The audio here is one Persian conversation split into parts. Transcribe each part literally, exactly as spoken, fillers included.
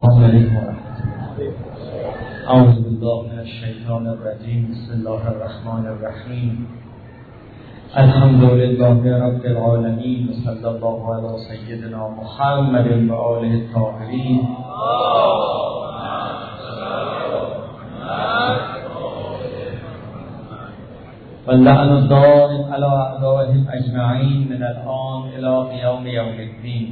السلام عليكم ورحمة الله. أعوذ بالله من الشيطان الرجيم. بسم الله الرحمن الرحيم. الحمد لله رب العالمين وصلى الله على سيدنا محمد وآله الطاهرين. واللعن الدائم على أعدائهم أجمعين من الآن إلى قيام يوم الدين.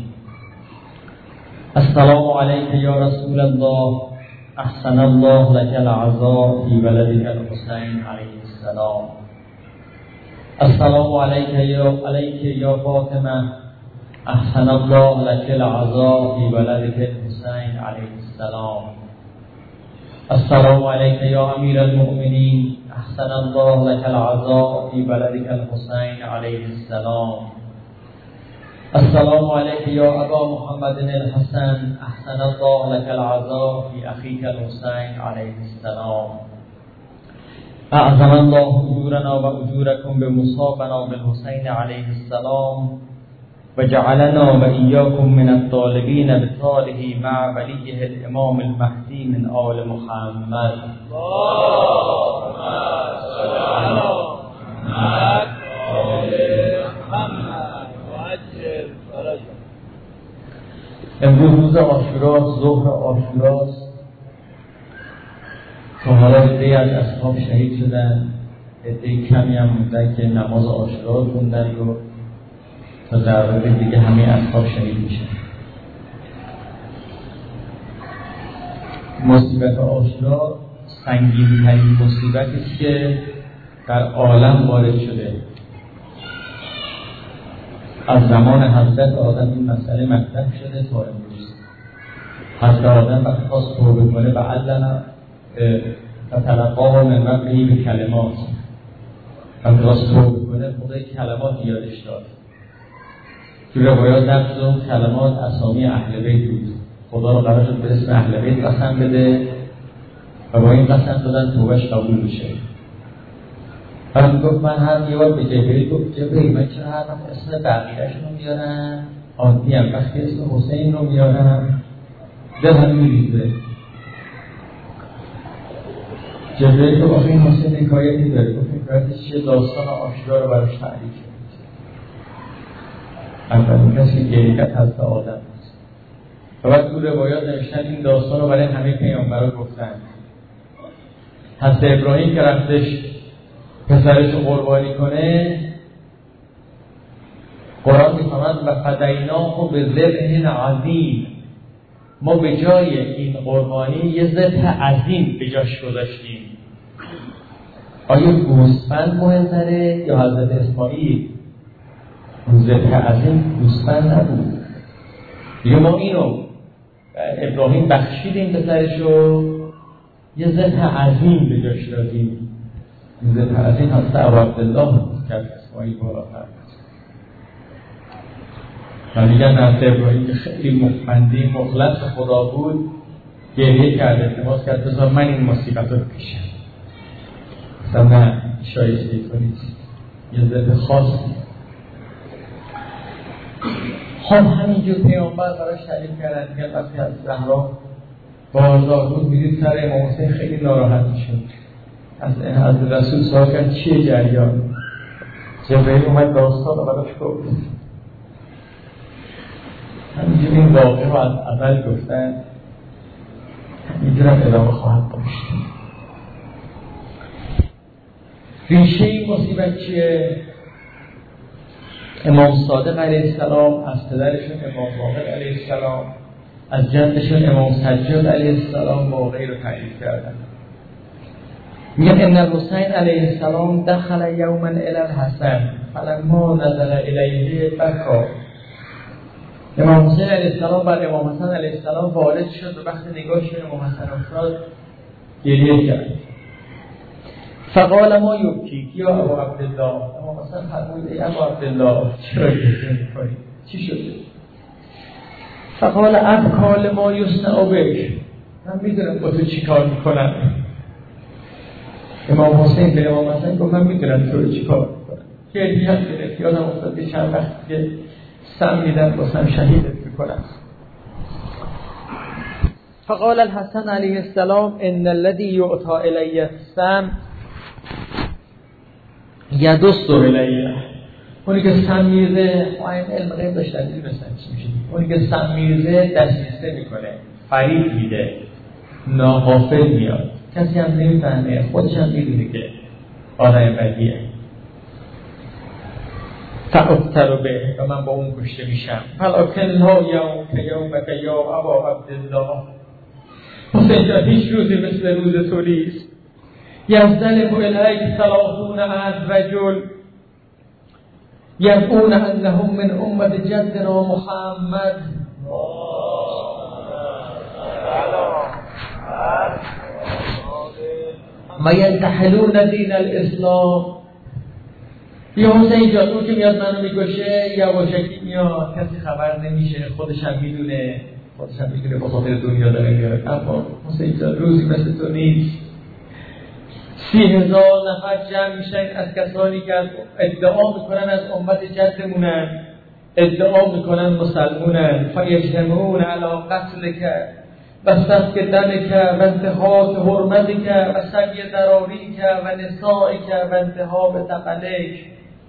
السلام عليك يا رسول الله. أحسن الله لك العزاء في بلدك الحسين عليه السلام. السلام عليك يا عليك يا فاطمة. أحسن الله لك العزاء في بلدك الحسين عليه السلام. السلام عليك يا أمير المؤمنين. أحسن الله لك العزاء في بلدك الحسين عليه السلام. السلام عليك يا أبا محمد الحسن. أحسن الله لك العزاء في أخيك الحسين عليه السلام. أعظم الله أجورنا وأجوركم بمصابنا بالحسين عليه السلام، وجعلنا وإياكم من الطالبين بطاله مع وليه الإمام المهدي من آل محمد. اللهم صل على محمد وآل محمد وعجل فرجهم. امروز روز عاشوراست، ظهر عاشوراست. تا حالا عده‌ای از اصحاب شهید شدن، عده کمی هم موندن که نماز عاشورا رو خوندن رو تا در روز دیگه همه اصحاب شهید میشن. مصیبت عاشورا سنگین ترین مصیبتی که در عالم وارد شده. از زمان حضرت آدم این مسئله مطرح شده تا امروز. حضرت آدم وقتی خواست توبه کنه بعدنا تلقاه من ربه به کلمات، وقتی خواست توبه کنه خدای کلمات یادش داد. تو روایات نقل اون کلمات اسامی اهل بیت بود. خدا رو قرار شد به اسم اهل بیت قسم بده و با این قسم دادن توبهش قبول میشه. بعد میگفت من هر یه بار به جبریل گفت جبریل من چرا هر وقت اسم بقیه‌شون رو میارم عادی هم، وقتی اسم حسین رو میارم دل هم میریزه. جبریل گفت آخه این حسین حکایتی داره. گفت حکایتش چیه؟ داستان عاشورا رو براش تعریف کرد. اولین کسی که گریه کرد حضرت آدم است. و بعد تو روایات نوشتن این داستان رو برای همه پیامبران گفتن. حضرت ابراهیم که رفتش پسرش رو قربانی کنه، قرآن می‌فرماید و فدیناه بذبح عظیم، ما به جای این قربانی یه ذبح عظیم به جاش گذاشتیم. آیا گوسفند مهم‌تره یا حضرت اسماعیل؟ ذبح عظیم گوسفند نبود. دیگه ما اینو ابراهیم بخشیدیم پسرشو، یه ذبح عظیم به جاش دادیم. این ذبح عظیم حضرت عبدالله که از اسماعیل بالاتر است. و میگن حضرت ابراهیم که خیلی مخمندی مخلص خدا بود، گریه کرد، التماس کرد بذار من این مصیبت رو بکشم. اصلا نه شایسته تو نیست، یه ذبح خاصی. خب همینجور پیامبر براش تعریف کردن که وقتی از زهرا بازار بود میدید سر امام حسین خیلی ناراحت میشد. از از رسول سوال کرد چیه جریان؟ جبرئیل اومد داستان رو براش گفت. همینجور این واقعه رو از اول گفتن، همینجور هم ادامه خواهد داشت. ریشه این مصیبت چیه؟ امام صادق علیه السلام از پدرشون امام باقر علیه السلام، از جدشون امام سجاد علیه السلام واقعی رو تعریف کردن. میگن ان الحسین علیه السلام دخل یوما الی الحسن فلما نظر الیه بکا. امام حسین علیه السلام بعد امام حسن علیه السلام وارد شد و وقتی نگاهش به امام حسن افتاد گریه کرد. فقال ما یبکیک یا ابا عبدالله. امام حسن فرمود ای ابا عبدالله چرا گریه می‌کنی؟ چی شده؟ فقال ابکال ما یصنع بک. من میدونم با تو چی کار میکنم. امام حسین به امام حسن گفت من میدونم تو چی کار میکنم. گریه هم گرفت. یادم افتاد که چند وقت که سم میدن باسم شهیدت میکنم. فقال الحسن علیه السلام ان الذي يؤتى الی السم یدس الیه. اونی که سم میرزه این علم غیب داشت دلیلی مثلا چی میشه؟ اونی که سم میرزه دستیسته میکنه، فریب میده، ناغافل میاد، کسی هم نمیفهمه، خودش هم میدونه که آدم بدیه. فاقتل به و من با اون کشته میشم. ولکن لا یوم که یومک یا ابا عبدالله. حسین جان هیچ روزی مثل روز تو نیست. یزدلب الیک ثلاثون الف رجل یدعون انهم من امت جدنا محمد و ینتحلون دین الاسلام. یا حسین جان اون که میاد منو میکشه یواشکی میاد، کسی خبر نمیشه، خودش هم میدونه، خودش هم میدونه با خاطر دنیا داره میاد. اما حسین جان روزی مثل تو نیست. سی هزار نفر جمع میشن از کسانی که ادعا میکنن از امت جدمونن، ادعا میکنن مسلمونن. فیجتمعون علی قتلک و سفک دمک و انتهاک حرمتک و سبی ضراریک و نسائک و انتهاب ثقلک.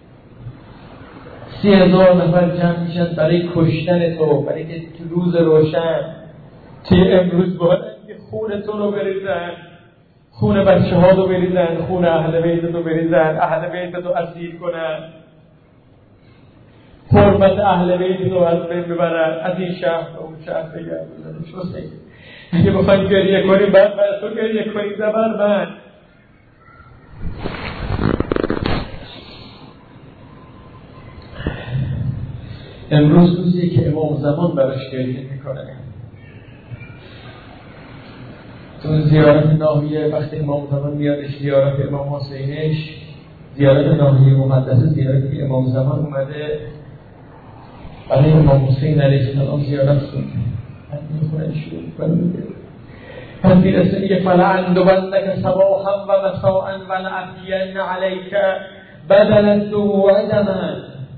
سی هزار نفر جمع میشن برای کشتن تو، برای که تو روز روشن توی امروز باید که خون تو رو بریزن، خون بچه ها رو بریزن، خون اهل بیت رو بریزن، اهل بیت رو اسیر کنن، حرمت اهل بیت رو از بین ببرن، از این شهر و اون شهر بگردن. حسین اگه بخواید گریه کنی بعد بعد تو گریه کنی زبر من. امروز روزی که امام زمان براش گریه میکنه. تو زیارت ناحیه وقتی امام زمان میادش زیارت امام حسینش، زیارت ناحیه مقدسه، زیارتی که امام زمان اومده برای امام حسین علیه السلام زیارت کنه. همین خونه شروع کنه پس میرسه میگه فلعندبنک صباحا و مساء و لأتین علیک بدل دموع دمن.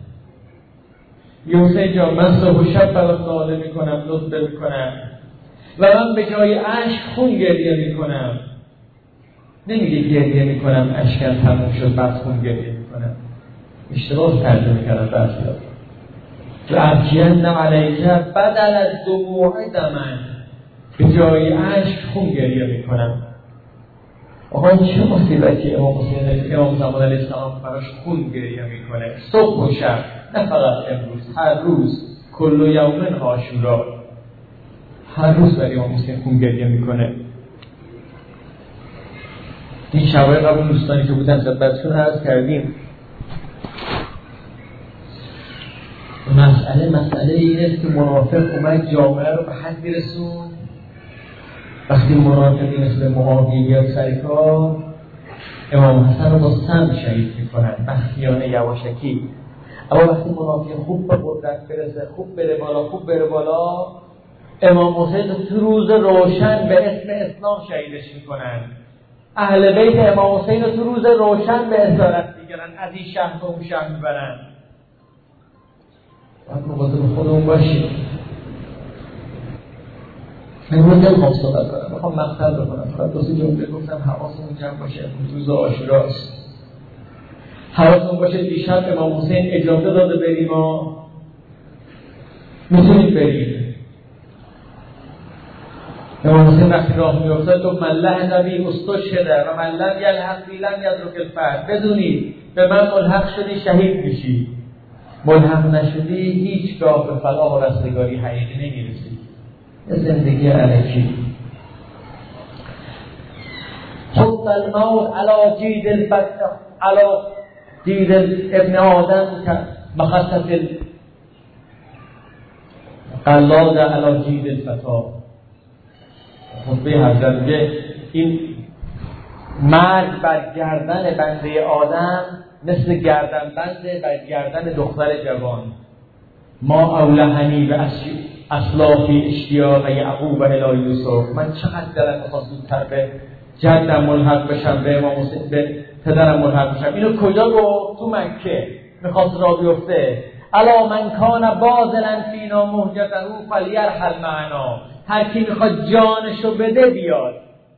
حسین جان من صبح و شب برات ناله میکنم، نطبه میکنم و من به جای عشق خون گریه میکنم. نمیگه گریه میکنم اشکم تموم شد بعد خون گریه میکنم. اشتباه ترجمه کردم برسیاد لأتین علیک بدل از دموع دمن، به جای عشق خون گریه میکنم. آقا چه مصیبتی امام حسین امام زمان علیه السلام براش خون گریه میکنه صبح و شب، نه فقط امروز، هر روز. کل یوم عاشورا، هر روز برای امام حسین خون گریه میکنه. این شبای قبل دوستانی که بودن خدمتتون عرض کردیم مسئله مسئله اینه که منافق اومد جامعه رو به حد میرسون. وقتی منافقی مثل معاویه یا سرکار امام حسن رو با سم شهید میکنن بختیانه یواشکی. اما وقتی منافق خوب به قدرت برسه، خوب بره بالا، خوب بره بالا، امام حسین تو روز روشن به اسم اسلام شهیدش میکنن. اهل بیت امام حسین رو تو روز روشن به اسارت میگیرن، از این شهر به اون شهر میبرن. باید مواظب خودمون باشیم. من دل خواب صحبت کنم، میخوام مقصد بکنم، فقط دو سه جمله گفتم حواسمون جمع باشه. روز عاشوراست، حواسمون باشه. دیشب امام حسین اجازه داده بریم، ما میتونید بریم. امام حسین وقتی راه میافتاد تو ملح نبی استشهده و من لم یلحق بی لم یدرک الفرد. بدونید به من ملحق شدی شهید میشی، ملحق نشدی هیچگاه به فلاح و رستگاری حقیقی نمیرسی. زندگی علکی. خط الموت على جید البت على جید ابن آدم مخصص قلاد على جید الفتا. خطبه حضرت میگه این مرگ بر گردن بنده آدم مثل گردن بنده بر گردن دختر جوان. ما اولهنی به اسلافی اشتیاق یعقوب الی یوسف. من چقدر دلم می‌خواست زودتر به جدم ملحق بشم، به امام حسین، به پدرم ملحق بشم. اینو کجا گفت؟ تو مکه. میخواست را بیفته. الا من کان باذلا فینا مهجته فلیرحل معنا. هر کی میخواد جانشو بده بیاد.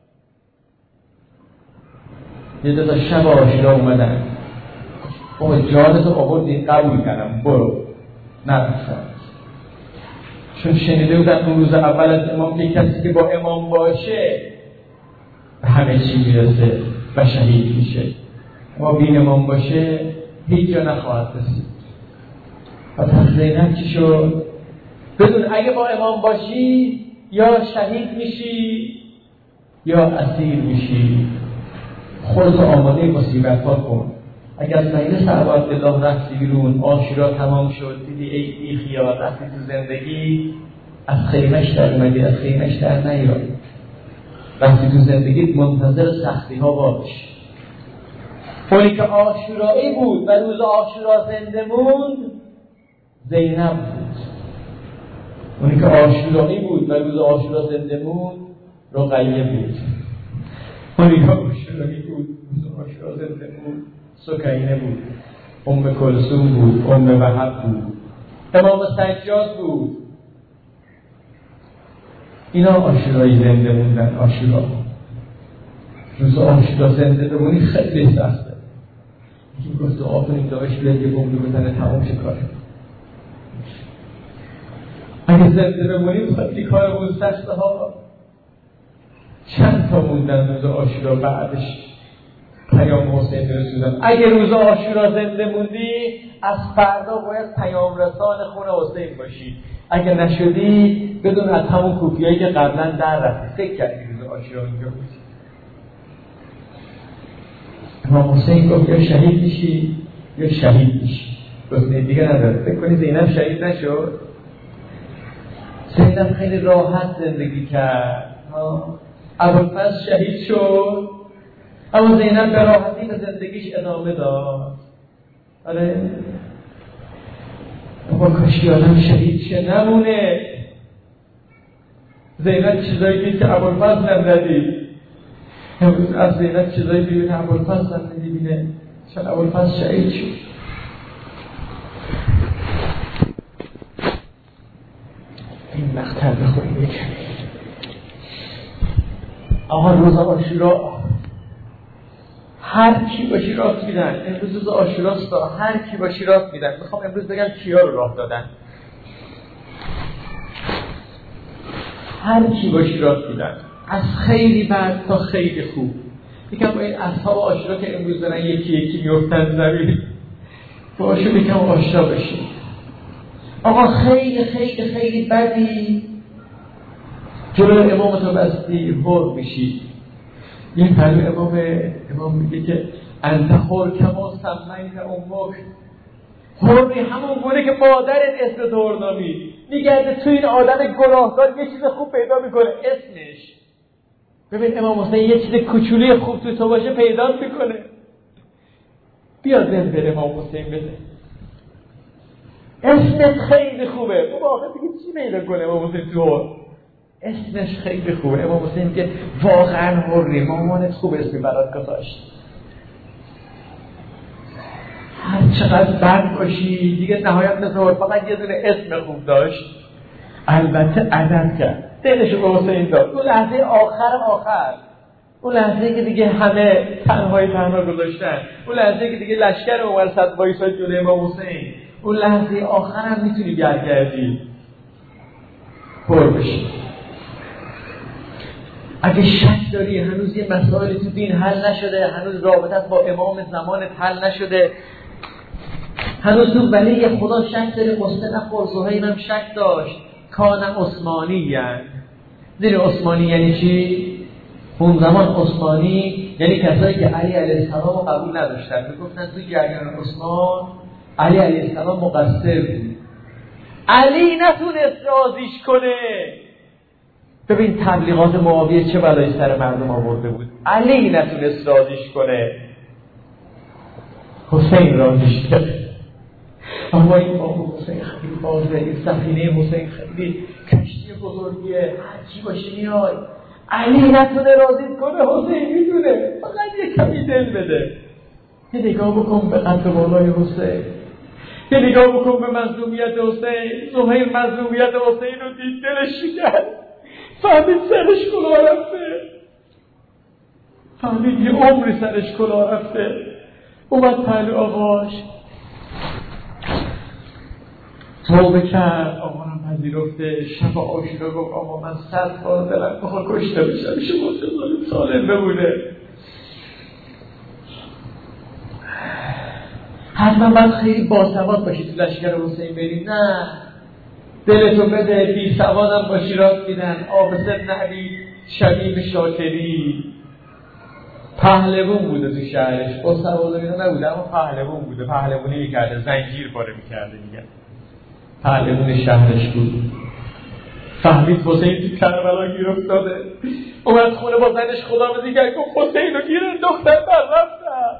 یه دو تا شب آشورا اومدن، بابا جانتو آوردی قبول کردم برو. نرفتم چون شنیده بودن اون روز اول از امام که کسی که با امام باشه به همه چی میرسه و شهید میشه، اما بین امام باشه هیچ جا نخواهد رسید. پس زینب چی شد؟ بدون اگه با امام باشی یا شهید میشی یا اسیر میشی، خودت آماده مصیبت ها کن. اگر مجلس عبادالله رفتی بیرون، عاشورا تمام شد، دیدی ای بی خیال رفتی تو زندگی، از خیمش در اومدی، از خیمش در نیاد. رفتی تو زندگیت منتظر سختی ها باش. اونی که عاشورایی بود و روز عاشورا زنده موند زینب بود. اونی که عاشورایی بود و روز عاشورا زنده موند رقیه بود. اونی که عاشورایی بود روز عاشورا زنده موند سکینه بود، ام کلثوم بود، ام وهب بود، امام سجاد بود. اینا عاشورایی زنده موندن. عاشورا روز عاشورا زنده بمونی خیلی سخته. یکی گفت دعا کنیم داعش بیاد یه بمب بزنه تمام شه کاره. اگه زنده بمونیم خیلی کارمون سخته ها. چند تا موندن روز عاشورا بعدش پیام حسین رسوندن. اگه روز عاشورا زنده موندی از فردا باید پیام رسان خون حسین باشی. اگه نشدی بدون از همون کوفیایی که قبلا در رفتی فکر کردی روز عاشورا اینجا بودی. امام حسین گفت یا شهید میشی یا شهید میشی، گزینه دیگه نداره. فکر کنی زینب شهید نشد؟ زینب خیلی راحت زندگی کرد. ابوالفضل شهید شد اما زینب به راحتی به زندگیش ادامه داد. آره با کاشی آدم شهید شه نمونه. زینب چیزایی که ابوالفضل هم ندید، امروز از زینب چیزایی ببینه ابوالفضل هم نمیبینه، چون ابوالفضل شهید شد. این مقطع بخوریم یکمی. آقا روز عاشورا هر کی باشی راست میدن. امروز روز عاشوراست، هر کی باشی راست میدن. میخوام امروز بگم کیا رو راه دادن. هر کی باشی راست میدن، از خیلی بد تا خیلی خوب. یکم با این اصحاب عاشورا که امروز دارن یکی یکی میفتن زمین، باشو یکم آشنا بشین. آقا خیلی خیلی خیلی بدی جلوی امام تو بستی هر میشی. این پهلو امام امام میگه که انت خور کما سمیت امک. هری همون گونه که مادرت اسم تو هرنامی. میگرده تو این آدم گناهکار یه چیز خوب پیدا میکنه اسمش. ببین امام حسین یه چیز کوچولی خوب تو تو باشه پیدا میکنه. بیا زن بره امام حسین بده. اسمت خیلی خوبه. بابا آخه دیگه چی پیدا کنه امام حسین تو؟ اسمش خیلی خوبه. امام حسین که واقعا هری مامانت خوب اسمی برات گذاشت. هر چقدر بد باشی دیگه نهایت مثل فقط یه دونه اسم خوب داشت. البته عدد کرد دلشو به حسین داد. اون لحظه آخر آخر، اون لحظه که دیگه همه تنهای تنها گذاشتن، اون لحظه که دیگه لشکر عمر صد وایساد جلوی امام حسین، اون لحظه آخر هم میتونی برگردی پر بشی. اگه شک داری هنوز یه مسائل تو دین حل نشده، هنوز رابطت با امام زمانت حل نشده، هنوز تو ولی خدا شک داری، مصطلح برزوهی هم شک داشت. کان عثمانی یعنی زیر عثمانی یعنی چی؟ اون زمان عثمانی یعنی کسایی که علی علیه السلام رو قبول نداشتن، میگفتن توی جریان عثمان علی علیه السلام مقصر بود، علی نتونست راضیش کنه. ببین تبلیغات معاویه چه بلایی سر مردم آورده بود. علی نتونست راضیش کنه، حسین راضیش کرد. اما این امام حسین خیلی بازه، این سفینه حسین خیلی کشتی بزرگیه، هر چی باشه میای. علی نتونه راضیت کنه، حسین میتونه. فقط یه کمی دل بده. یه نگاه بکن به قدر بالای حسین، یه نگاه بکن به مظلومیت حسین. زهیر مظلومیت حسین رو دید دلش شکست. فهمید سرش کلاه رفته، فهمید یه عمری سرش کلاه رفته. اومد پهلو آقاش توبه کرد، آقا رو پذیرفته. شب عاشورا گفت آقا من صد بار دلم بخواد کشته بشم، شما خیلی سالم بمونه. حتما باید خیلی باسواد باشی تو لشکر حسین بری. نه، دلتو بده، بی سوادم باشی. راست میدن عابس بن علی شبیب شاکری پهلوون بوده تو شهرش، با سواد و اینا نبوده، اما پهلوون بوده. پهلوونی میکرده، زنجیر پاره میکرده دیگه. پهلوون شهرش بود. فهمید حسین تو کربلا گیر افتاده، اومد خونه با زنش خداحافظی کرد، گفت حسین رو گیره دختر بر رفتم.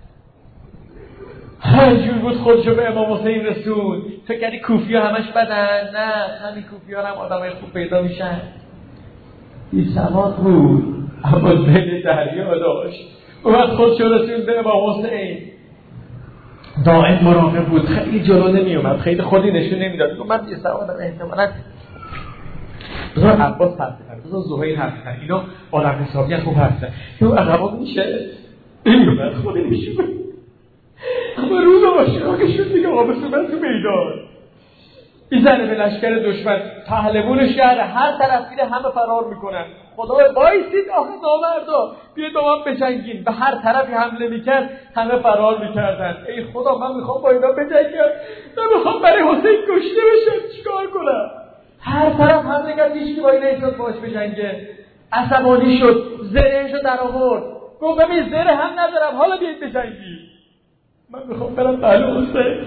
هر جور بود خودشو به امام حسین رسون. فکر کردی کوفی ها همش بدن؟ نه، همین کوفی ها هم آدم های خوب پیدا میشن. بی سواد بود اما دل دریا داشت. اومد خودشو رسون به امام حسین. دائم مراقب بود، خیلی جلو نمی اومد، خیلی خودی نشون نمیداد. گفت من بی سوادم، احتمالاً بذار عباس حرف کنه، بذار زهیر حرف کنه، اینا آدم حسابی خوب حرف کنه. اون عقبا میشه نمیومد، خودی نشون. اما روز عاشورا که شد دیگه آبس اومد تو میدان، میزنه به لشکر دشمن. پهلوون شهر، هر طرف میره همه فرار میکنن. خدا وایسید آخه نامردا بیاید با من بجنگین. به هر طرفی حمله میکرد همه فرار میکردن. ای خدا من میخوام با اینا بجنگم، نمیخوام برای حسین کشته بشم، چیکار کنم؟ هر طرف حمله کرد، هیچکی با اینا ایستاد باش بجنگه. عصبانی شد، زرهشو در آورد، گفت ببین زره هم ندارم، حالا بیاید بجنگید. من میخوام برم پهلو حسین،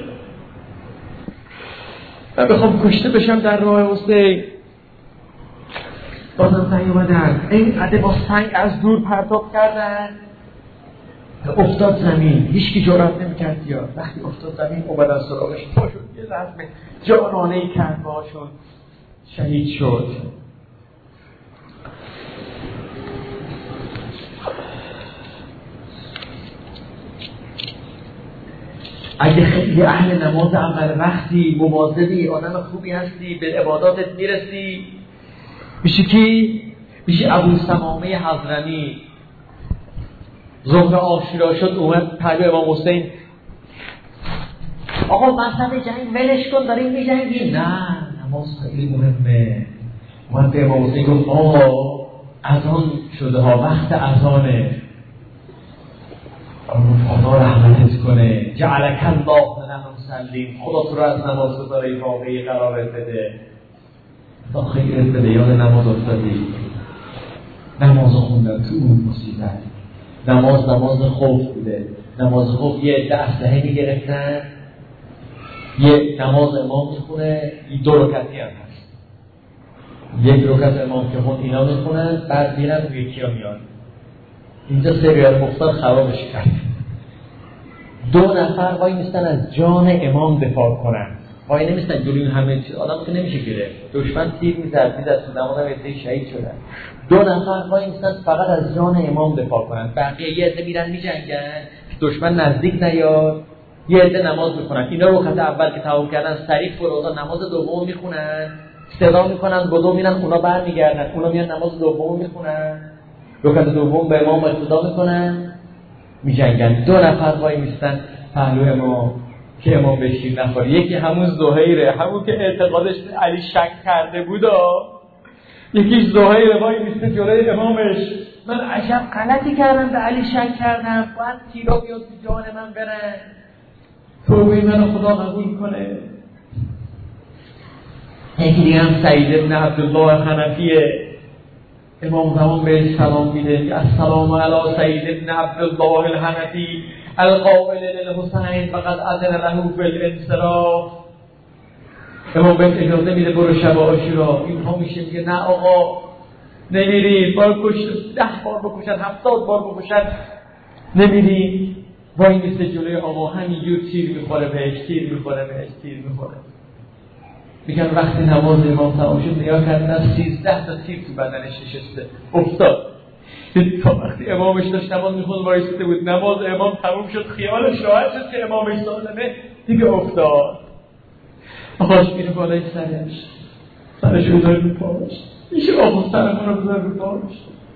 من میخوام کشته بشم در راه حسین. بازم نیومدن، این عده با سنگ از دور پرتاب کردن، افتاد زمین. هیچکی جرأت نمی‌کرد بیاد. وقتی افتاد زمین اومدن سراغش، پاشون یه رزم جانانه‌ای کرد باشون، شهید شد. اگه خیلی اهل نماز اول وقتی، مواظبی، آدم خوبی هستی، به عباداتت میرسی، میشه کی؟ میشه ابو سمامه حضرمی. ظهر عاشورا شد، اومد پهلو امام حسین. آقا مصرف جنگ ولش کن، داریم میجنگیم. نه، نماز خیلی مهمه. اومد به امام حسین گفت آقا اذان شده ها، وقت اذانه. خدا رحمتت کنه، جعلک الله من المصلین، خدا تو رو از نماز گزارای واقعی قرارت بده، تا خیرت بده. یاد نماز افتادی، نماز خوندن تو اون مصیبت. نماز نماز خوف بوده. نماز خوف یه عده اسلحه میگرفتن، یه نماز امام میخونه، دو رکعتی هم هست، یک رکعت امام که خون اینا میخونن، بعد میرن و یکی ها میان. اینجا سریال مختار خرابش کرد. دو نفر وای میستن از جان امام دفاع کنن، وای نمیستن جلوی همه چیز. آدم که نمیشه گره، دشمن تیر میزد میزد تو نمازم عده شهید شدن. دو نفر وای میستن فقط از جان امام دفاع کنن، بقیه یه عده میرن میجنگن دشمن نزدیک نیاد، یه عده نماز میخونن. اینا رکعت اول که تمام کردن سریع فرودن نماز دوم میخونن، صدا میکنن بدو میرن، اونا برمیگردن، اونا میان نماز دوم میخونن، رکعت دوم به امام اقتدا میکنن، میجنگن. دو نفر وای میستن پهلو امام که امام بشیر نخوره. یکی همون زهیره، همون که اعتقادش علی شک کرده بودا، یکی زهیره وای میسته جلوی امامش. من عجب غلطی کردم به علی شک کردم، باید تیرا بیاد تو جان من برن، توبه منو خدا قبول کنه. یکی دیگه هم سعید بن عبدالله حنفیه، امام زمان به سلام میده، السلام علی سید بن عبدالله الحنفی القائل للحسین فقد اذن له بالانصراف. امام به اجازه میده برو شب عاشورا. اینها میشه میگه نه آقا نمیری، بار کشت ده بار بکشن، هفتاد بار بکشن نمیری. وای میسته جلوی آقا، همینجور تیر میخوره بهش، تیر میخوره بهش، تیر میخوره. میگن وقتی نماز امام تمام شد نگاه کردن سیزده تا تیر تو بدنش نشسته، افتاد. تا وقتی امامش داشت نماز میخوند وایسته بود، نماز امام تمام شد، خیالش راحت شد که امامش سالمه، دیگه افتاد. آقاش میره بالای سرش، سرش رو بذاری رو پاش. میشه آقا سرمون رو بذاری رو پاش.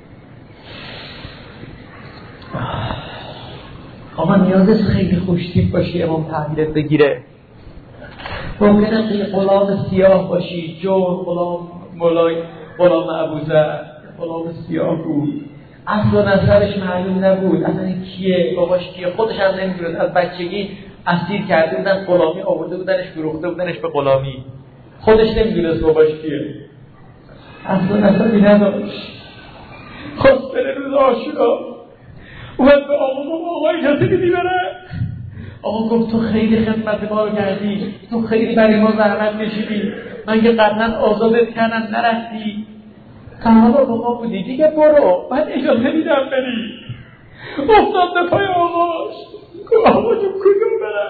آقا نیازش خیلی خوشتیپ باشی امام تحویلت بگیره. ممکنه که غلام سیاه باشی، جور غلام مولای غلام ابوذر غلام سیاه بود، اصل و نسبش معلوم نبود، اصلا این کیه، باباش کیه، خودش هم نمیدونست. از بچگی اسیر کرده بودن، غلامی آورده بودنش، فروخته بودنش به غلامی، خودش نمیدونست باباش کیه، اصل و نسبی نداشت. خواست بره روز عاشورا، اومد به آقا گفت آقا اجازه میدی بره؟ آقا گفت تو خیلی خدمت ما رو کردی، تو خیلی برای ما زحمت کشیدی، من که قطعا آزادت کردم نرفتی، تمام با ما بودی، دیگه برو، من اجازه میدم بری. افتاد به پای آقاش، گفت آقا جون کجا برم؟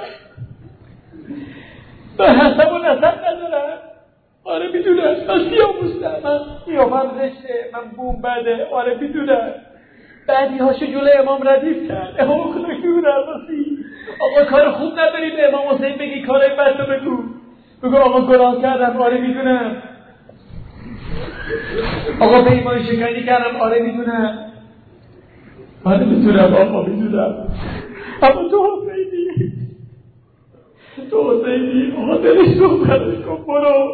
من حسب و نسب ندارم. آره میدونم، من سیاه‌پوستم، من قیافم زشته، من بوم بده، آره میدونم. بعدی هاشو جلوی امام ردیف کرد، امام خدا کیون عباسی، آقا کار خوب نداری به امام حسین بگی، کارای بد رو بگو، بگو آقا گناه کردم، آره میدونم. آقا به ایمان شکنی کردم، آره میدونم. آره میدونم آقا میدونم. اما تو حسینی، تو حسینی، آقا دلش رو برش کن، برو.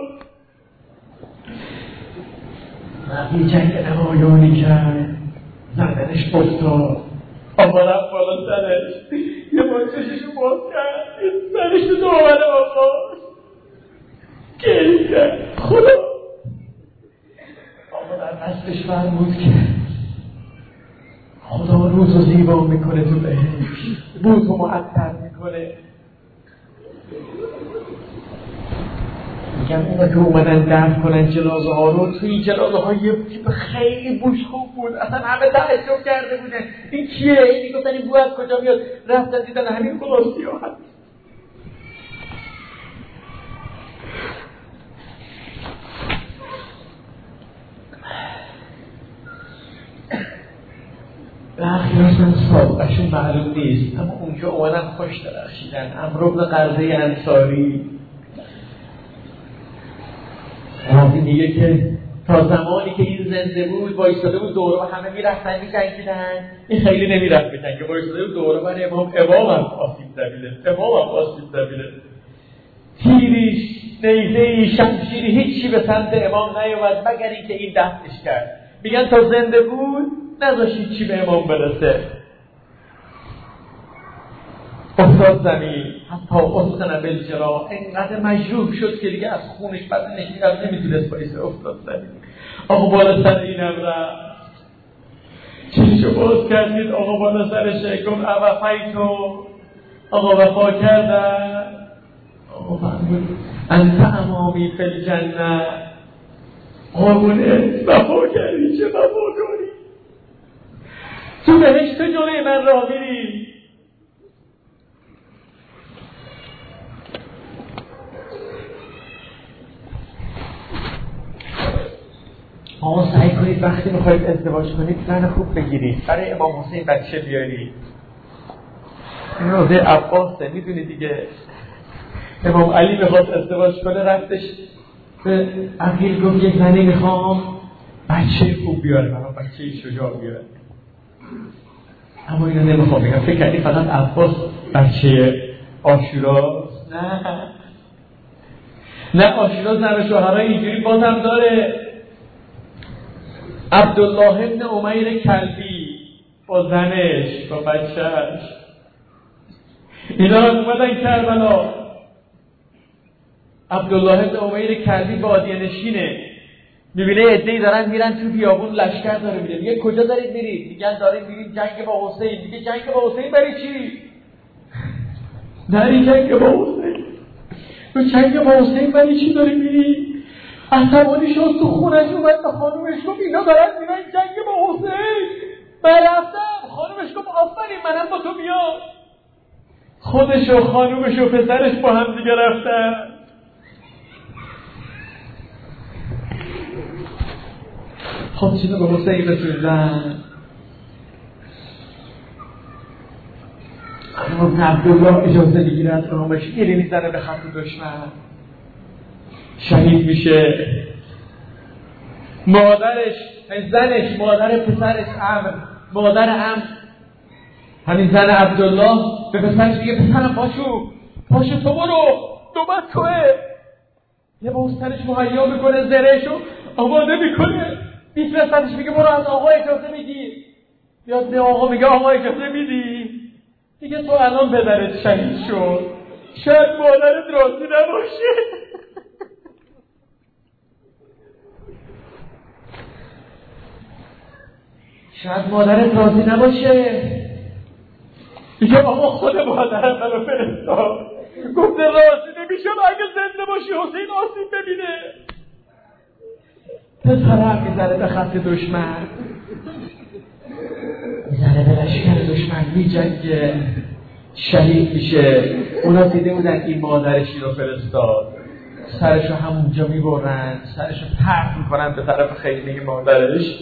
وقتی جنگ نمایانی کرد، زندنش افتاد، آقا رفت بالا سرش، یه بار چششو باز کرد، سرش تو دامن آقا گریه کرد. خدا آقا در دستش فرمود که خدا روز رو زیبا میکنه تو بهشت، روز رو معطر میکنه. میگم اونا که اومدن دفن کنن جنازه ها رو، توی جنازه ها یه خیلی بوش خوب بود، اصلا همه تعجب کرده بودن این کیه؟ این گفتن این بو از کجا میاد؟ رفتن دیدن همین خدا سیاه هست. برخی هستن سابقشون معلوم نیست، اما اونجا اومدن خوش درخشیدن. عمرو بن قرظه انصاری راوی میگه که تا زمانی که این زنده بود وایساده بود دوره همه میرفتن میجنگیدن، این خیلی نمیرفت بجنگه، وایساده بود دوره بر امام، امام هم آسیب زبیله، امام هم آسیب زبیله، تیریش، نیزه‌ای، شمشیری، هیچی به سمت امام نیومد مگر اینکه این دفنش کرد. میگن تا زنده بود نذاشید چی به امام برسه. افتاد زمین، حتی اسخن بالجراح، اینقدر مجروح شد که دیگه از خونش بدنش دیگه نمیتونست بایسته، افتاد زمین. آقا بالا سر اینم رفت، چشو باز کردید، آقا بالا سرشه، گفت اوفیتو، آقا وفا کردن. آقا فرمود انت امامی فی الجنه، قربونه وفا کردی، چه وفا کنی، تو بهشت جلوی من راه میری. آقا سعی کنید وقتی میخواید ازدواج کنید زن خوب بگیرید، برای امام حسین بچه بیارید. این روزه عباسه، میدونی دیگه، امام علی میخواست ازدواج کنه، رفتش به عقیل گفت یک زنی میخوام بچه خوب بیاره، برای بچه شجاع بیاره. اما اینو نمیخوام بگم، فکر کردی فقط عباس بچه عاشوراست؟ نه نه، عاشورا زن و شوهرای اینجوری بازم داره. عبدالله ابن امیر کلبی با زنش با بچهش اینا رو اومدن کربلا. عبدالله ابن امیر کلبی بادیه نشینه، میبینه عده‌ای دارن میرن تو بیابون، لشکر داره میره، میگه کجا دارید میرید؟ میگن داریم میریم جنگ با حسین. میگه جنگ با حسین برای چی؟ نری جنگ با حسین، تو جنگ با حسین برای چی داری میری؟ عصبانی شد، تو خونش اومد به خانومش گفت اینا دارن میرن جنگ با حسین. من رفتم، خانومش گفت آفرین منم با تو بیام. خودش و خانومش و پسرش با هم دیگه رفتن. خب چیزا به حسین رسیدن. اما عبدالله اجازه بگیره از امامش، گیری میزنه به خط دشمن، شهید میشه. مادرش، زنش، مادر پسرش عمرو، مادر عمرو، همین زن عبدالله به پسرش میگه پسرم پاشو پاشو تو برو نوبت توه. یه با سرش مهیا میکنه، زرهشو آماده میکنه، میفرستنش میگه برو از آقا اجازه میگی. یاد به آقا میگه آقا اجازه میدی؟ میگه تو الان پدرت شهید شد، شاید مادرت راضی نباشه. شاید مادرت راضی نباشه. میگه آقا خود مادرم منو فرستاد، گفته راضی نمیشم اگه زنده باشی حسین آسیب ببینه. پسرم میزنه به خط دشمن، میزنه به لشکر دشمن، میجنگه، شهید میشه. اونا دیده بودن این مادرشی رو فرستاد، سرشو همونجا میبرن، سرشو پرت میکنن به طرف خیمه مادرش.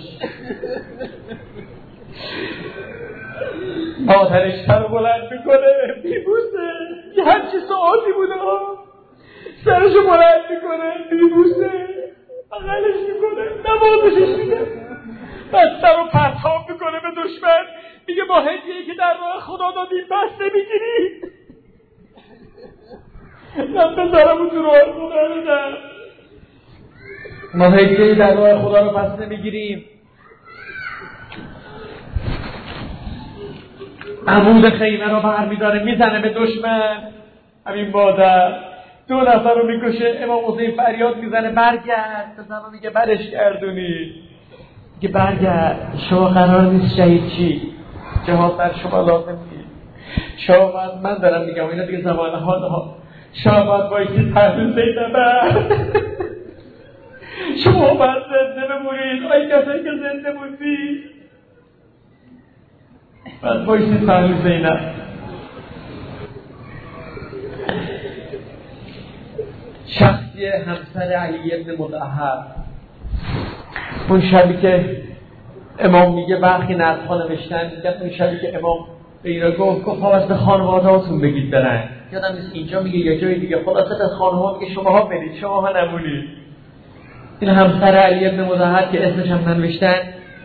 مادرش سر بلند میکنه، میبوسه، یه همچی ساعتی بوده ها، سرشو بلند میکنه، میبوسه، بغلش میکنه، نوازشش میده، بعد سر رو پرتاب میکنه به دشمن، میگه با هدیه‌ای که در راه خدا دادیم بس نمیگیری؟ من بذارم تو راه خدا رو در ما هدیه‌ای در راه خدا رو پس نمیگیریم. عمود خیمه رو برمیداره، میزنه به دشمن. همین مادر دو نفر رو میکشه. امام حسین فریاد میزنه برگرد. پسرم میگه برش گردونی، میگه برگرد، شما قرار نیست شهید چی، جهاد بر شما لازم نیست. شما باید، من دارم میگم اینا دیگه زمان حال ها، شما باید بایستی تحلیل زینبه، شما باید زنده بمونید، آی کسایی که زنده بودید باید بایستی تحلیل زینب. شخصی همسر علی ابن مطهر، اون شبی که امام میگه برخی نقل‌ها نوشتن میگه اون شبی که امام به اینا گفت گفت از به خانواده‌هاتون بگید برن، یادم نیست اینجا میگه یا جای دیگه، خلاصه به خانوما میگه شماها برید، شماها نمونید. این همسر علی ابن مطهر که اسمش هم ننوشتن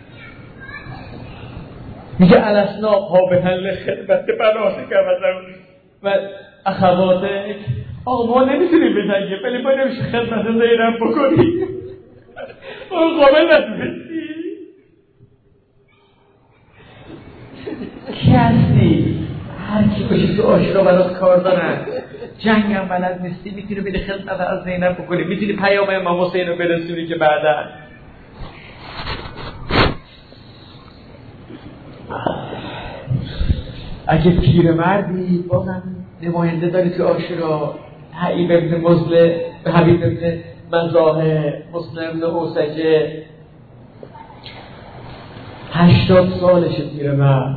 میگه الاسنا قابل خدمت بناتک و اخواتک. آقا ما نمیتونیم بجنگیم ولی ما نمیشه خدمت زینب بکنیم. آقا قابل نتونستی کی هستی؟ هر کی باشی تو عاشقا برات کار دارن، جنگ هم بلد نیستی، میتونی بری خدمت از زینب بکنی، میتونی پیام امام حسین رو برسونی که بعدا اگه پیرمردی بازم نماینده داری تو عاشقا، حبیب ابن مزله، حبیب ابن مزاحه، مسلم ابن اوسجه، هشتاد سالشه پیرمرد.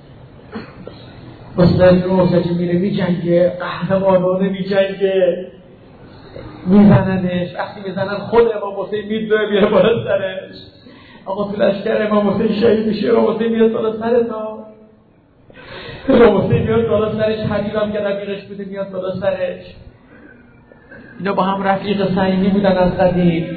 مسلم ابن اوسجه میره میجنگه، قهرمانانه میجنگه، میزننش، وقتی میزنن خود امام حسین میدوه بیاره بالا سرش. آقا تو لشکر امام حسین شهید میشه، امام حسین میاد بالا سر تا امام حسین میاد بالا سرش، حبیبم که رفیقش بوده میاد بالا سرش. اینا با هم رفیق صمیمی بودن از قدیم.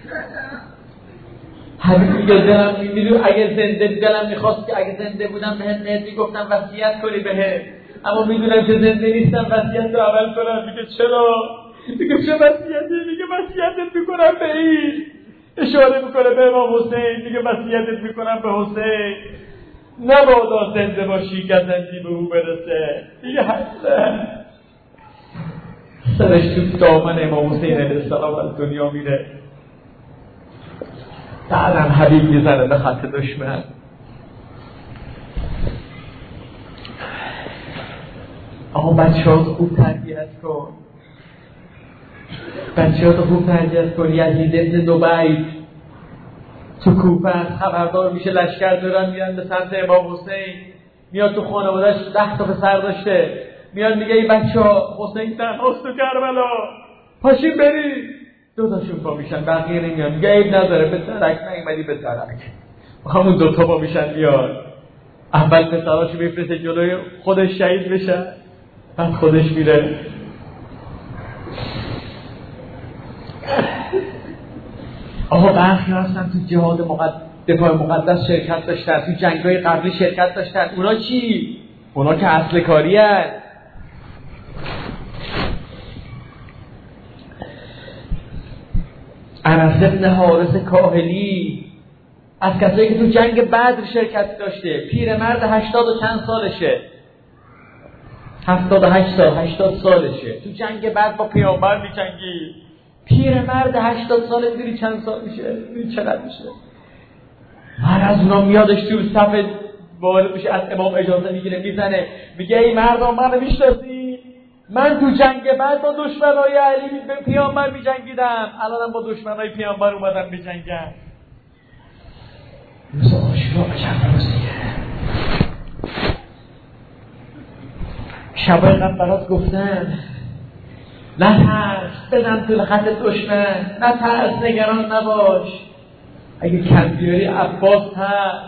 حبیب میگه دلم میدونی اگه زنده دلم میخواست که اگه زنده بودم بهت بهت میگفتم وصیت کنی بهت، اما میدونم که زنده نیستم وصیت رو اول کنم. میگه چرا؟ میگه چه وصیتی؟ میگه وصیتت میکنم به این، اشاره میکنه به امام حسین، میگه وصیتت میکنم به حسین، نبادا زنده باشی که زندگی به او برسه. میگه حسن سرش تو دامن امام حسین علیه السلام از دنیا میره. بعدم حبیب میزنه به خط دشمن. آقا بچه ها خوب تربیت کن، بچه ها خوب تربیت کن. یزید ابن نبیل تو کوفه خبردار میشه لشکر دارن میان به سمت امام حسین، میاد تو خانوادهش ده تا پسر داشته، میاد میگه ای بچه ها حسین تنهاست تو کربلا، پاشین برید. دو تاشون پا میشن، بقیه نمیان. میگه عیب نداره به درک نیومدی به درک. همون دو تا پا میشن میاد. اول پسراشو میفرسته جلوی خودش شهید بشه، بعد خودش میره. آقا برخی هستن تو جهاد مقدس، دفاع مقدس شرکت داشتن، تو جنگ‌های قبلی شرکت داشتن. اونا چی؟ اونا که اصل کاری هست. انس بن حارث کاهلی از کسایی که تو جنگ بدر شرکت داشته، پیرمرد هشتاد و چند سالشه، هفتاد و هشت سال، هشتاد سالشه، تو جنگ بدر با پیامبر می‌جنگی. پیرمرد هشتاد ساله، می‌دونی چند سال میشه؟ می‌دونی چقدر میشه؟ هر از اونا میادش تو صف وارد میشه، از امام اجازه میگیره، میزنه، میگه ای مردم منو میشناسی؟ من تو جنگ بعد با دشمنای علی به پیامبر میجنگیدم، الانم با دشمنای پیامبر اومدم میجنگم. روز عاشورا چند روزیه. شبای قبل برات گفتن نترس، بزن تو خط دشمن، نترس، نگران نباش. اگه کم بیاری عباس هست،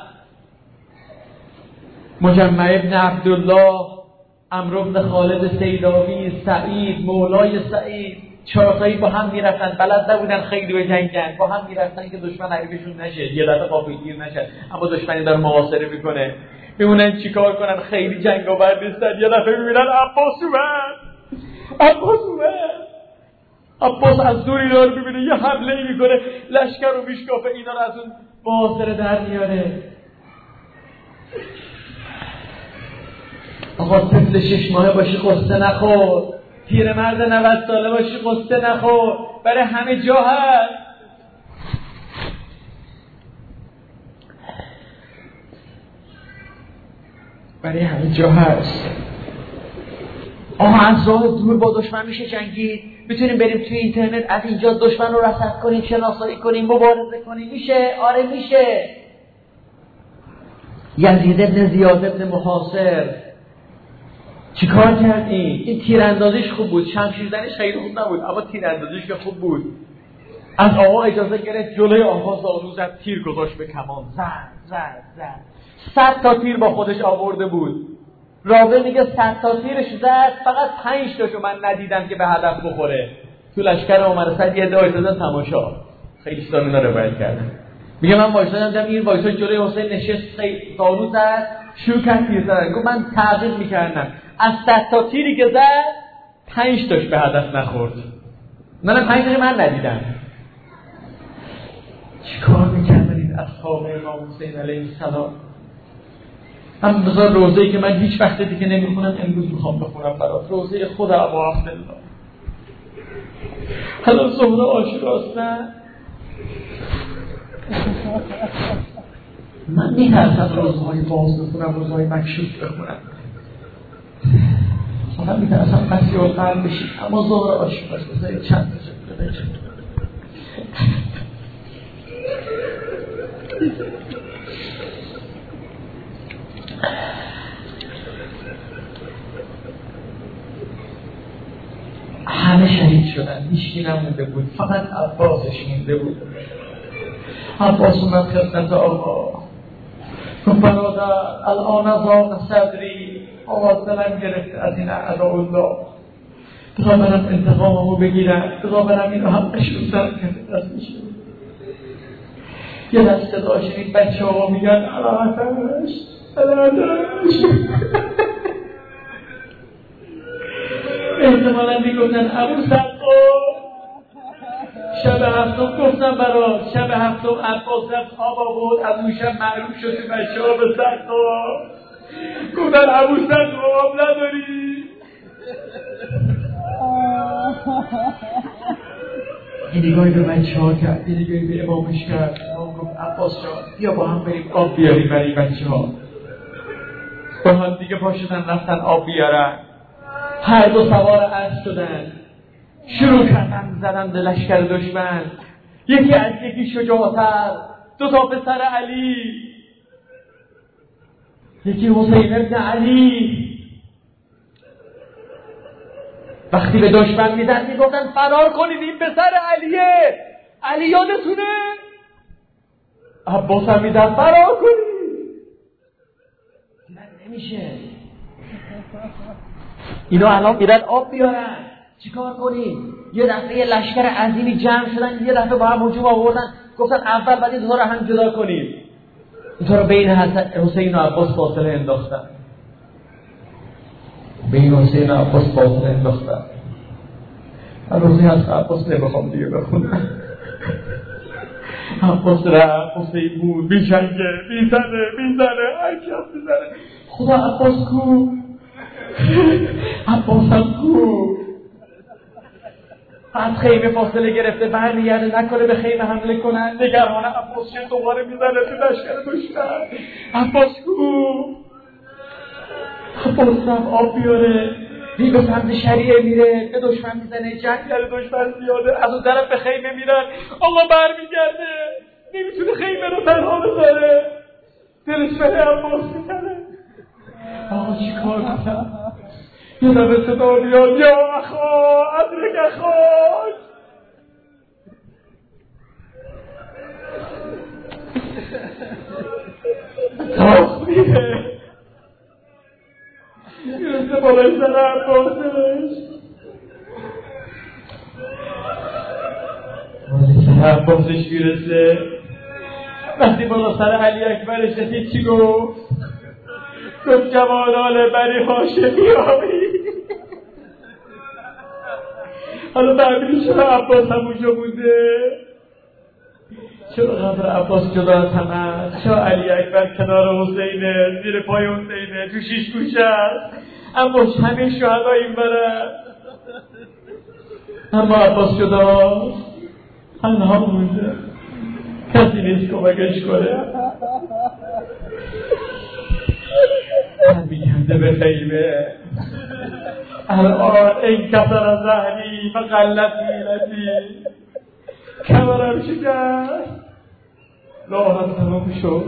مجمع ابن عبدالله، عمرو بن خالد سیلاوی، سعید، مولای سعید، چهارتایی با هم میرفتن، بلد نبودن خیلی به جنگن، با هم میرفتن که دشمن حریفشون نشه، یه دفعه غافلگیر نشه، اما دشمنی داره محاصره میکنه، میمونن چیکار کنن؟ خیلی جنگاور نیستن، یه دفعه میبینن عباس اومد، عباس اومد. عباس از دور اینا رو ببینه، یه حمله ای میکنه، لشکر رو میشکافه، اینا رو از اون محاصره در میاره. آقا طفل شش ماهه باشی قصه نخور، پیرمرد نود ساله باشی قصه نخور، برای همه جا هست. برای همه جا هست. آها از راه دور با دشمن میشه جنگید، میتونیم بریم توی اینترنت از اینجا دشمن رو رصد کنیم، شناسایی کنیم، مبارزه کنیم. میشه؟ آره میشه. یزید ابن زیاد ابن محاصر چیکار کردی؟ این تیراندازیش خوب بود، شمشیرزنیش خیلی خوب نبود، اما تیراندازیش که خوب بود. از آقا اجازه گرفت، جلوی آقا زانو زد، تیر گذاشت به کمان، زد زد زد صد تا تیر با خودش آورده بود. راوی میگه صد تا تیرش زد، فقط پنج تاشو من ندیدم که به هدف بخوره. تو لشکر عمر سعد یه دعای دادن تماشا، خیلی چیزا اینا روایت کردن. میگه من وایسادم دیدم این وایساد جلوی حسین نشست، زانو زد، شروع کرد تیر زدن. گفت من تعقیب میکردم، از صد تا تیری که زد پنج تاش به هدف نخورد. من پنج تاش من ندیدم. چیکار میکردن این اصحاب امام حسین علیه السلام؟ هم بذار روزه‌ای که من هیچ وقت دیگه نمیخونم، امروز میخوام بخونم برات، روزه خود ابا عبدالله. حالا ظهر عاشوراست نه؟ من میترسم روزهای باز بخونم، روزهای مکشوف بخونم، من میترسم قصی و قلب بشید، اما ظهر عاشوراست، بذارید چند بزرگ بذارید. همه شهید شدن، هیچکی نمونده بود، فقط عباسش مونده بود. عباس اومد خدمت آقا، گفت برادر الان ضاق صدری، آقا دلم گرفته از این اعداء الله، بذار برم انتقاممو بگیرم، بذار برم اینو حقش رو سر کنه دست میشه. یه دست صدا شنید بچه ها میگن علاتش علاتش احتمالا میگفتن ابو سقا. شب هفتم گفتم برات، شب هفتم عباس رفت آب آورد، از اون شب معروف شد بچه ها به سقا، گفتن ابو سقا آب نداری؟ این نگاهی به بچه ها کرد، این نگاهی به امامش کرد. امام گفت عباس جان بیا با هم بریم آب بیاریم برای بچه ها. با هم دیگه پا شدن رفتن آب بیارن. هر دو سوار اسب شدن، شروع کردن زدن به لشکر دشمن. یکی از یکی شجاعتر، دو تا پسر علی، یکی حسین ابن علی. وقتی به دشمن میدن میگفتن فرار کنید، این پسر علیه، علی یادتونه؟ عباس هم میدن فرار کنید، من نمیشه. اینا الان میرن آب بیارن، چیکار کنیم؟ یه دفعه یه لشکر عظیمی جمع شدن، یه دفعه با هم هجوم آوردن، گفتن اول باید این دو رو هم جدا کنیم. اینطور بین حسین و عباس فاصله انداختن، بین حسین و عباس فاصله انداختن. من روزی از عباس نمیخوام دیگه بخونم. عباس رفت، حسین بود، بیشنگه، بیزنه بیزنه هر کس بیزنه. خدا عباس کو، عباس هم کو. از خیمه فاصله گرفته برمیگرده نکنه به خیمه حمله کنن. نگران عباس چه دوباره میزنه تو لشکر دشمن. عباس کو، عباس هم آب بیاره بی به سمت شریعه میره، به دشمن میزنه، جنگل دشمن زیاده. از اون طرف به خیمه میرن، آقا برمیگرده نمیتونه خیمه رو تنها بذاره، دلش به عباس میزنه. آقا چی کار کنم؟ یه دفعه صدا میاد یا اخا ادرک اخاک. تاخ میره میرسه بالای سر عباسش. بالای سر عباسش میرسه، وقتی بالا سر علی اکبرش رسید چی گفت؟ گفت جوانان بنی هاشمی آمین. حالا فهمیدی چرا عباس همونجا بوده؟ چرا قبر عباس جدا از همه است؟ چرا علی اکبر کنار حسینه، زیر پای حسینه، تو شیش گوشه است، اما همه شهدا این برن، اما عباس جدا تنها بوده، کسی نیست کمکش کنه. برمیگرده به خیمه، الان این کسر از زهری فقلت میلتی، کمرم شکست، راهم تمام شد.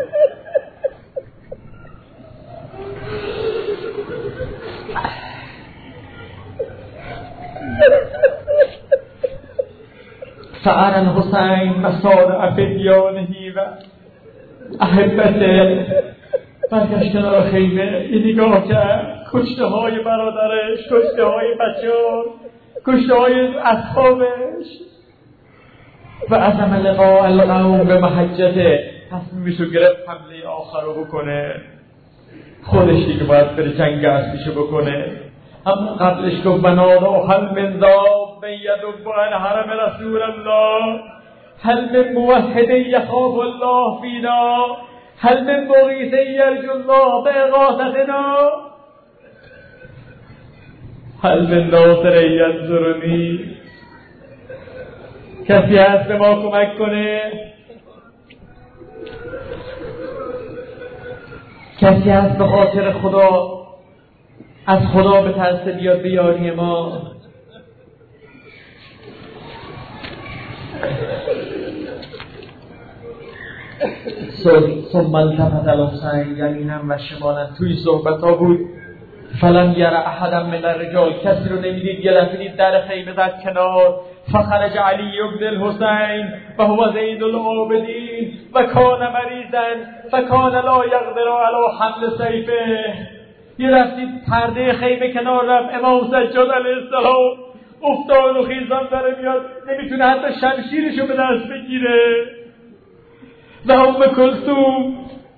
سعر الحسین مسار فدیانهی و احبته. برگشت کنار خیمه، یه نگاه کرد، کشته های برادرش، کشته های بچه‌ها، کشته های اصحابش. و عزم لقاء القوم به محجته، تصمیمشو گرفت حمله آخر رو بکنه، خودش دیگه باید بره جنگ اصلیشو بکنه. اما قبلش گفت بنادا هل من ذاب یدب عن حرم رسول الله، هل من موحد یخاف الله فینا، هل من مغیث یرجو الله باغاثتنا، هل من ناصر ینصرنی. کسی هست به ما کمک کنه؟ کسی هست به خاطر خدا از خدا به ترس بیاد به یاری ما؟ ثم التفت الحسین یمینا و شمالا. توی صحبت ها بود فلم یره احدا من الرجال، کسی رو نمیدید. یه دفعه دید در خیمه زد کنار، فخرج علی ابن الحسین و هو زین العابدین و کان مریضا فکان لا یقدر علی حمل سیفه. یه رفتید پرده خیمه کنار رفت، امام سجاد علیه السلام افتاد و خیزان داره میاد، نمیتونه حتی شمشیرشو به دست بگیره. و ام کلثوم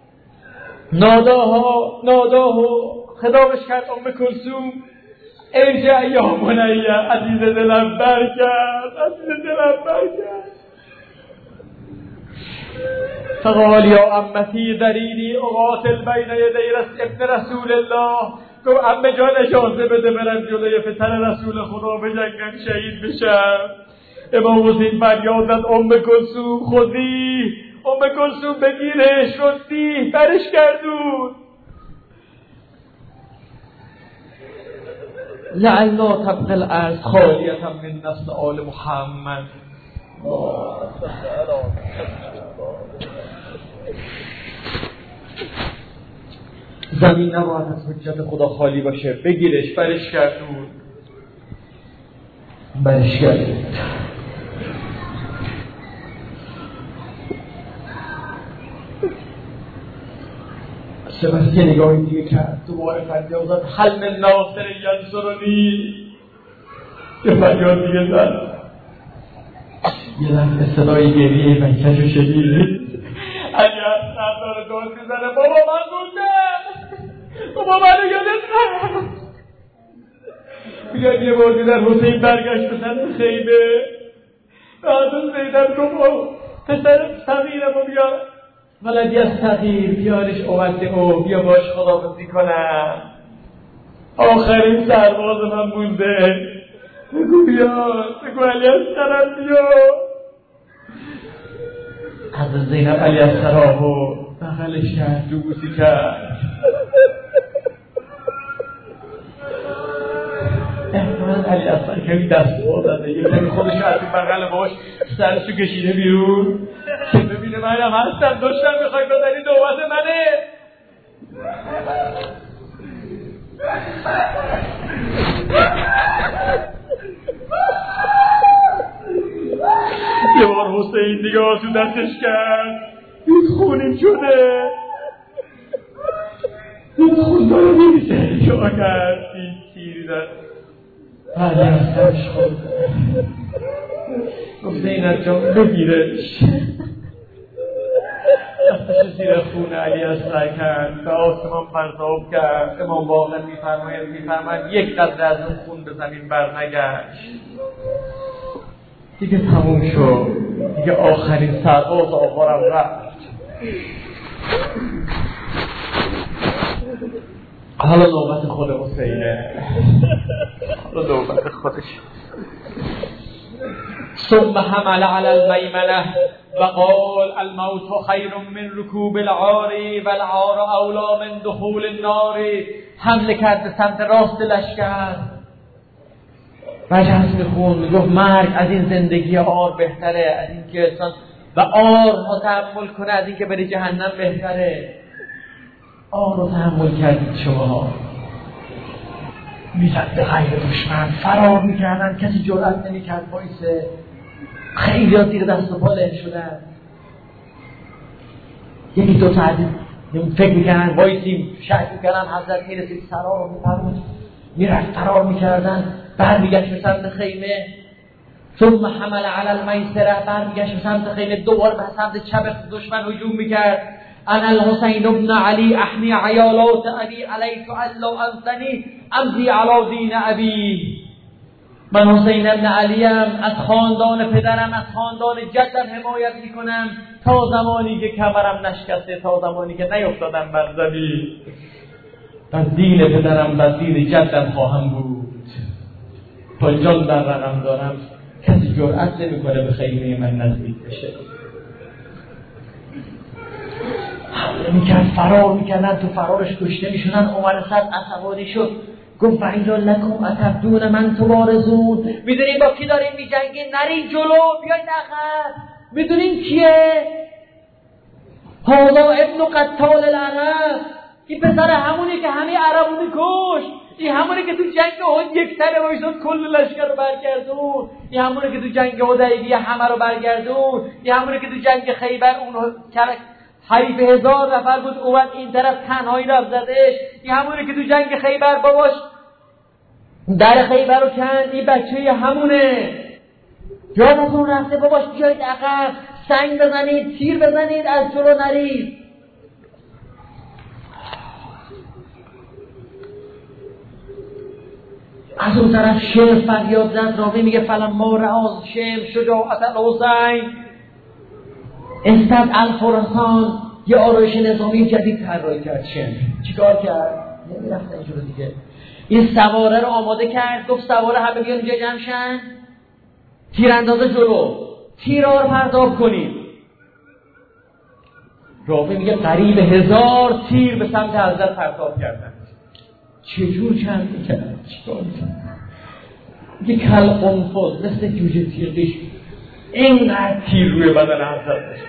ناداها ناداه خطابش کرد، ام کلثوم ارجع یا بنیه، عزیز دلم برگرد، عزیز دلم برگرد. فقال یا امتی دریری اقاتل بین یدی ابن رسول الله. گفت عمه جان اجازه بده برم جلوی پسر رسول خدا بجنگم، شهید بشم. امام حسین فریاد زد ام کلثوم خودی، ام کلثوم بگیرش، رستی برش گردون. لعلا تبقى الارض خالیة من نسل آل محمد. زمین نباید از حجت خدا خالی باشه، بگیرش، برش گردون، برش گردون. سپس یه نگاهی دیگه کرد، دوباره فریاد زد هل من ناصر ینصرنی. یه فریاد دیگه زد یه لحظه صدای گریه مکش رو شدید. علی اصغر داره داد میزنه بابا من موندم، بابا منو یادت هست. میگن یه بار دیدن حسین برگشت به سمت خیمه، بعد زیدن گفت پسر صغیرمو بیار، ولدی از صغیر بیارش اومده او بیا باش خداحافظی کنم، آخرین سرباز من مونده، بگو بیا، بگو علی اصغرم بیا. حضرت زینب علی اصغرهو بغلش کرد، دو بوسی کرد. احتمال علی اصغر کمی دستور داده، یه کمی خودش از این بغل باش سرشو کشیده بیرون که ببینه منم هستم، داشتم میخوای بزنی نوبت منه. یه بار حسین دیگه آسو دستش کرد، دید خونیم شده، دید خون داره میریزه، شما کرد دید تیری داد بعد از سرش خود گفت زینب جان بگیرش. دستش زیر خون علی اصغر کرد، به آسمان پرتاب کرد. امام باقر میفرماید میفرماید یک قطره از اون خون به زمین برنگشت. دیگه تموم شد، دیگه آخرین سرباز آوارم رفت. حالا نوبت خود حسینه، حالا نوبت خودش. ثم حمل على المیمنه و قال الموت خیر من رکوب العار و العار اولا من دخول النار. حمله کرد به سمت راست لشکر، وجهش میخون میگفت مرگ از این زندگی آر بهتره، از این که انسان و آر رو تحمل کنه از این که بری جهنم بهتره. آر رو تحمل کردید شما، میزد به غیر دشمن، فرار میکردن، کسی جرأت نمیکرد وایسه، خیلی ها زیر دست و پا له شدن. یکی دو تا عزیز فکر میکردن وایسیم، شک میکردن حضرت میرسید سرار رو میپرمون میرفت فرار میکردن. برمیگشت به سمت خیمه، ثم حمل علی المیسره، برمیگشت به سمت خیمه، دوباره به سمت چپ دشمن هجوم میکرد. انا الحسین ابن علی احمی عیالات ابی علیت الا انثنی امضی علی دین ابی. من حسین ابن علیم، از خاندان پدرم، از خاندان جدم حمایت میکنم تا زمانی که کمرم نشکسته، تا زمانی که نیفتادم بر زمین. بر دین پدرم، بر دین جدم خواهم بود تا جان در رقم دارم. کسی جرأت نمیکنه به خیمه من نزدیک بشه. حمله میکرد، فرار میکردن، تو فرارش کشته میشدن. عمر صد عصبانی شد، گفت فعیلا لکم اتبدون من تبارزون. میدونین با کی دارین میجنگین؟ نرین جلو، بیاین عقب. میدونین کیه؟ هذا ابن قتال العرب، این پسر همونی که همه عربو میکشت، این همونی که تو جنگ احد یک تنه وایساد کل لشکر رو برگردون، این همونی که تو جنگ حدیبیه همه رو برگردون، این همونی که تو جنگ خیبر اون حریف هزار نفر بود اومد این طرف تنهایی رفت زدش، این همونی که تو جنگ خیبر باباش در خیبر رو کند، این بچه همونه. یادتون رفته باباش بیایید عقب، سنگ بزنید، تیر بزنید، از جلو نرید. از اون طرف شعر فریاد زد. راوی میگه فلما رأى شعر شجاعت الحسین استد الخراسان، یه آرایش نظامی جدید طراحی کرد. شعر چیکار کرد؟ نمیرفت اینجور دیگه. این سواره رو آماده کرد، گفت سواره همه بیان اینجا جمع شن، تیراندازه جلو، تیرها رو پرتاب کنید. راوی میگه قریب هزار تیر به سمت حضرت پرتاب کردن. چجور چند میکرد؟ چیکار میکرد؟ یه کل قنفذ مثل جوجه تیغش اینقدر تیر روی بدن حضرت بشه.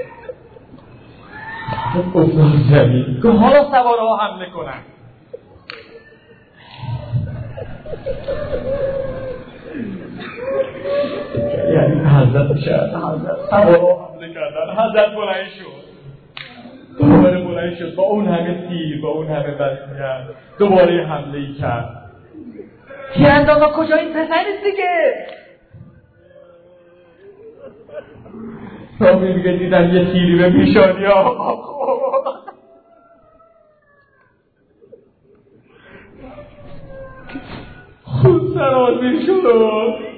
افتاد زمین، که حالا سواره ها حمله کنن. یعنی حضرت بشه، حضرت سواره ها حمله کردن، حضرت بلند شد، دوباره بلند شد با اون همه تیر، با اون همه بسیار دوباره حمله ای کرد. تیراندازا کجا؟ این پسر نیست دیگه. رامی میگه دیدم یه تیری به پیشانی آقا خود سرازیر شد.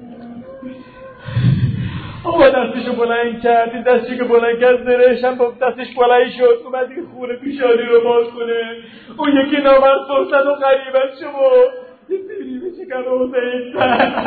آقا دستشو بلند کرد، این دستی که بلند کرد زرهش هم با دستش بلند شد، اومد این خون پیشانی رو باز کنه. اون یکی نامرد فرصت و غریبت شما یه تیری به شکم حسین زد.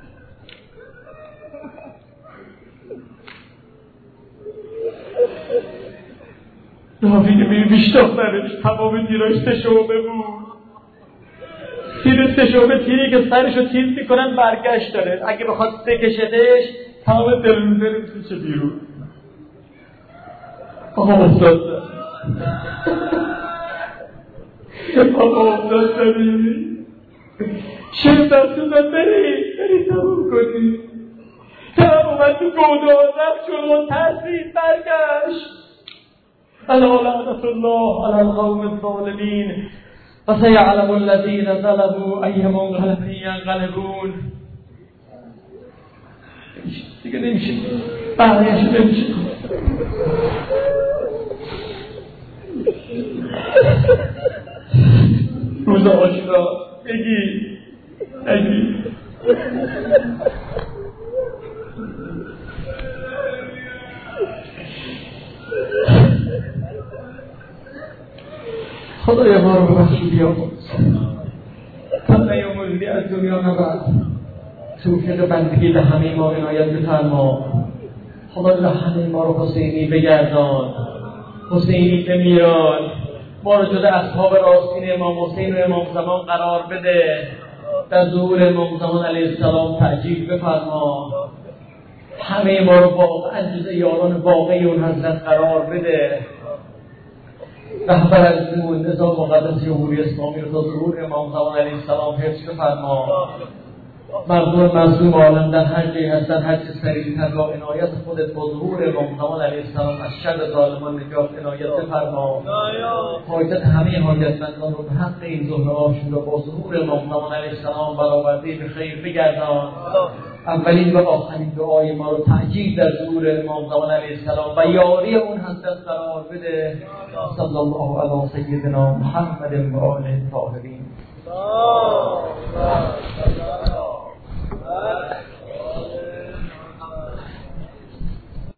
ناوید میری بیشتاختنش، تمام تیراش سشومه بود. تیر سشومه تیری که سرشو تیز میکنن برگشت داره، اگه بخواد بکشدش تمام دلوزه میشه بیرون. آقا افتاد آقا افتاد داری شب دستون بری بری تموم کنی. تمام اومد تو گوده آزم شد و ترسید برگشت. الا لعنت الله علی القوم الظالمین و سیعلم الذین ظلموا ای منقلب ینقلبون. دیگه نمیشه بقیه‌اش نمیشه. روز عاشورا بگی بگی خدای ما رو ببخشی بیاموز همه امروزی از دنیا نبرد. توفیق بندگی به همه ما عنایت بفرما. خدا همه ما رو حسینی بگردان، حسینی بمیران، ما رو جز اصحاب راستین امام حسین و امام زمان قرار بده. در ظهور امام زمان علیه السلام تعجیل بفرما. همه ما رو واقعا جز یاران واقعی اون حضرت قرار بده. رهبر از اون نظام مقدس جمهوری اسلامی رو تا ظهور امام زمان علیه السلام حفظ بفرما. مردم مظلوم عالم در هر جایی هستن هر چه سریع‌تر با عنایت خودت با ظهور امام زمان علیه السلام از شر ظالمان نجات عنایت بفرما. حاجت همه حاجتمندان رو به حق این ظهر عاشورا با ظهور امام زمان علیه السلام برآورده به خیر بگردان. اولین و آخرین دعای ما رو تعجیل در ظهور امام زمان علیه السلام و یاری اون حضرت قرار بده. صلی الله علی سیدنا محمد و آله الطاهرین.